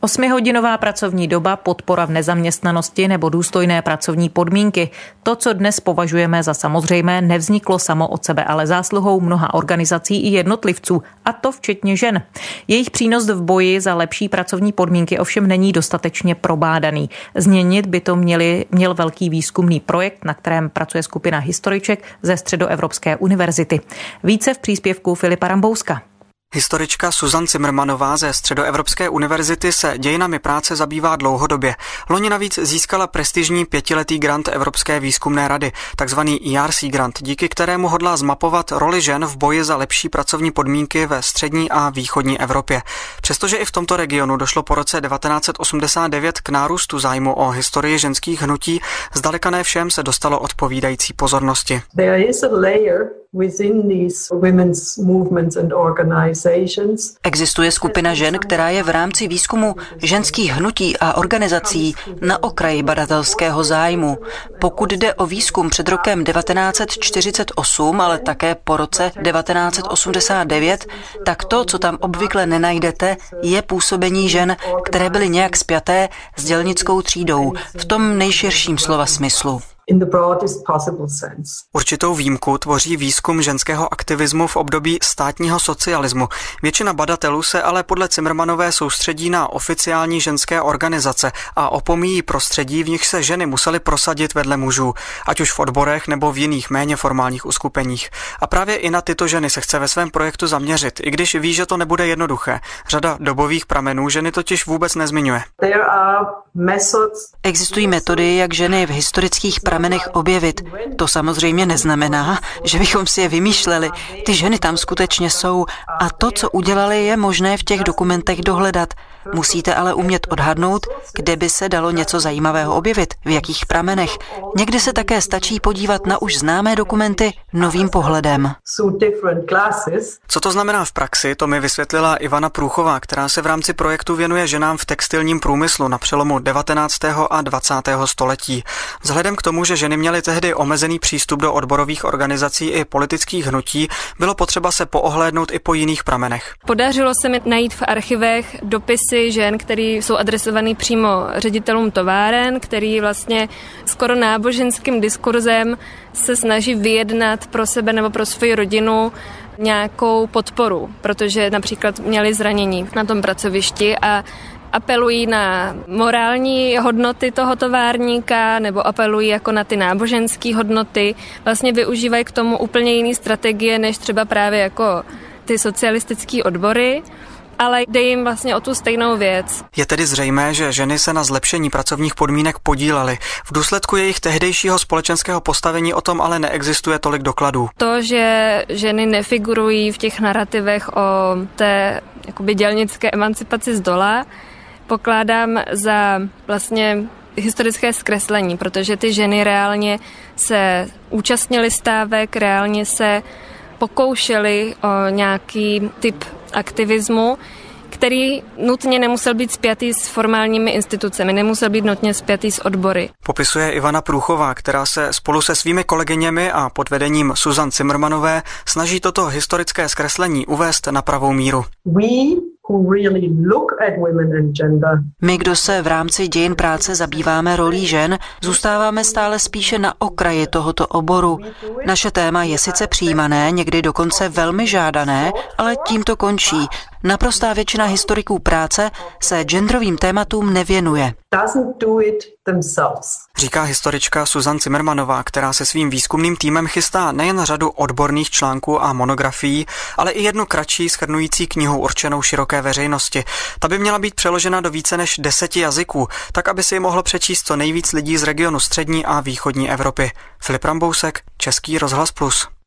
8hodinová pracovní doba, podpora v nezaměstnanosti nebo důstojné pracovní podmínky. To, co dnes považujeme za samozřejmé, nevzniklo samo od sebe, ale zásluhou mnoha organizací i jednotlivců, a to včetně žen. Jejich přínos v boji za lepší pracovní podmínky ovšem není dostatečně probádaný. Změnit by to měl velký výzkumný projekt, na kterém pracuje skupina historiček ze Středoevropské univerzity. Více v příspěvku Filipa Rambouska. Historička Susan Zimmermanová ze Středoevropské univerzity se dějinami práce zabývá dlouhodobě. Loni navíc získala prestižní 5letý grant Evropské výzkumné rady, takzvaný ERC grant, díky kterému hodlá zmapovat roli žen v boji za lepší pracovní podmínky ve střední a východní Evropě. Přestože i v tomto regionu došlo po roce 1989 k nárůstu zájmu o historii ženských hnutí, zdaleka ne všem se dostalo odpovídající pozornosti. Existuje skupina žen, která je v rámci výzkumu ženských hnutí a organizací na okraji badatelského zájmu. Pokud jde o výzkum před rokem 1948, ale také po roce 1989, tak to, co tam obvykle nenajdete, je působení žen, které byly nějak spjaté s dělnickou třídou v tom nejširším slova smyslu. Určitou výjimku tvoří výzkum ženského aktivismu v období státního socialismu. Většina badatelů se ale podle Zimmermanové soustředí na oficiální ženské organizace a opomíjí prostředí, v nich se ženy musely prosadit vedle mužů, ať už v odborech nebo v jiných méně formálních uskupeních. A právě i na tyto ženy se chce ve svém projektu zaměřit, i když ví, že to nebude jednoduché. Řada dobových pramenů ženy totiž vůbec nezmiňuje. Existují metody, jak ženy v historických pramenech objevit. To samozřejmě neznamená, že bychom si je vymýšleli. Ty ženy tam skutečně jsou a to, co udělali, je možné v těch dokumentech dohledat. Musíte ale umět odhadnout, kde by se dalo něco zajímavého objevit, v jakých pramenech. Někdy se také stačí podívat na už známé dokumenty novým pohledem. Co to znamená v praxi, to mi vysvětlila Ivana Průchová, která se v rámci projektu věnuje ženám v textilním průmyslu na přelomu 19. a 20. století. Vzhledem k tomu, že ženy měly tehdy omezený přístup do odborových organizací i politických hnutí, bylo potřeba se poohlédnout i po jiných pramenech. Podařilo se mi najít v archivech dopisy žen, které jsou adresované přímo ředitelům továren, který vlastně skoro náboženským diskurzem se snaží vyjednat pro sebe nebo pro svou rodinu nějakou podporu, protože například měli zranění na tom pracovišti a apelují na morální hodnoty toho továrníka nebo apelují jako na ty náboženské hodnoty. Vlastně využívají k tomu úplně jiné strategie, než třeba právě jako ty socialistické odbory, ale jde jim vlastně o tu stejnou věc. Je tedy zřejmé, že ženy se na zlepšení pracovních podmínek podílely. V důsledku jejich tehdejšího společenského postavení o tom ale neexistuje tolik dokladů. To, že ženy nefigurují v těch narrativech o té jakoby dělnické emancipaci zdola, pokládám za vlastně historické zkreslení, protože ty ženy reálně se účastnily stávek, reálně se pokoušely o nějaký typ aktivismu, který nutně nemusel být spjatý s formálními institucemi, nemusel být nutně spjatý s odbory. Popisuje Ivana Průchová, která se spolu se svými kolegyněmi a pod vedením Susan Zimmermanové snaží toto historické zkreslení uvést na pravou míru. My, kdo se v rámci dějin práce zabýváme rolí žen, zůstáváme stále spíše na okraji tohoto oboru. Naše téma je sice přijímané, někdy dokonce velmi žádané, ale tím to končí. Naprostá většina historiků práce se genderovým tématům nevěnuje. Říká historička Susan Zimmermanová, která se svým výzkumným týmem chystá nejen řadu odborných článků a monografií, ale i jednu kratší shrnující knihu určenou široké veřejnosti. Ta by měla být přeložena do více než 10 jazyků, tak aby si ji mohlo přečíst co nejvíc lidí z regionu střední a východní Evropy. Filip Rambousek, Český rozhlas Plus.